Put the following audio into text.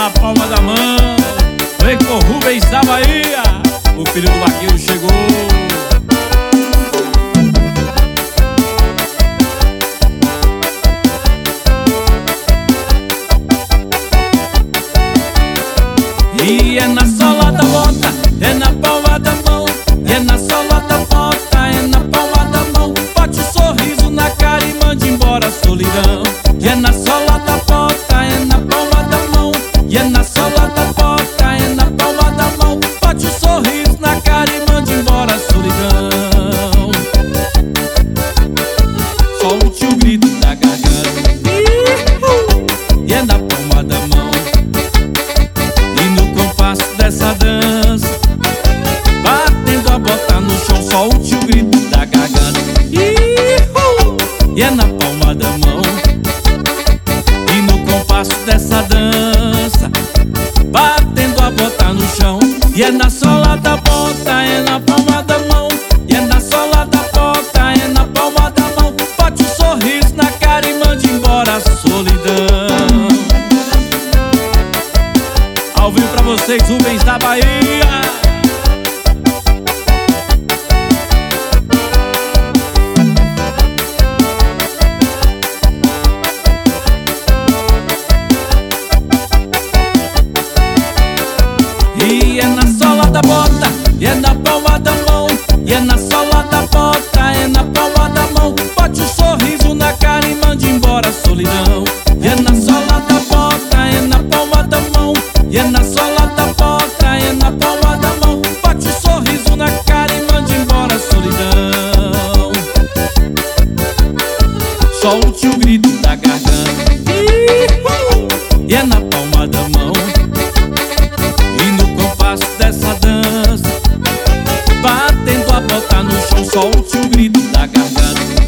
na palma da mão. Vem com Rubens da Bahia, o filho do vaqueiro chegou. E é na sola da bota, é na palma da mão. E é na sola da bota, é na palma da mão. Bote um sorriso na cara e mande embora a solidão. E é na sola da bota, é na palma da mão. E é na sola da bota, é na palma da mão. Bote um sorriso na cara e mande embora a solidão. Solte o grito da garganta. E é na palma da mão. Dessa dança, batendo a bota no chão, solte o grito da garganta. E é na palma da mão. E no compasso dessa dança, batendo a bota no chão. E é na sola da bota, é na palma da mão. E é na sola da bota, é na palma da mão. Bote um sorriso na cara e mande embora a solidão. Ao vivo pra vocês, Rubens da Bahia. E é na sola da bota, e é na palma da mão. E é na sola da bota, é na palma da mão. Bote um sorriso na cara e mande embora a solidão. E é na sola da bota, é na palma da mão. E é na sola da bota, é na palma da mão. Bote um sorriso na cara e mande embora a solidão. Solte o grito da garganta. E é na palma da mão. E no compasso dessa dança, batendo a bota no chão, solte o grito da garganta.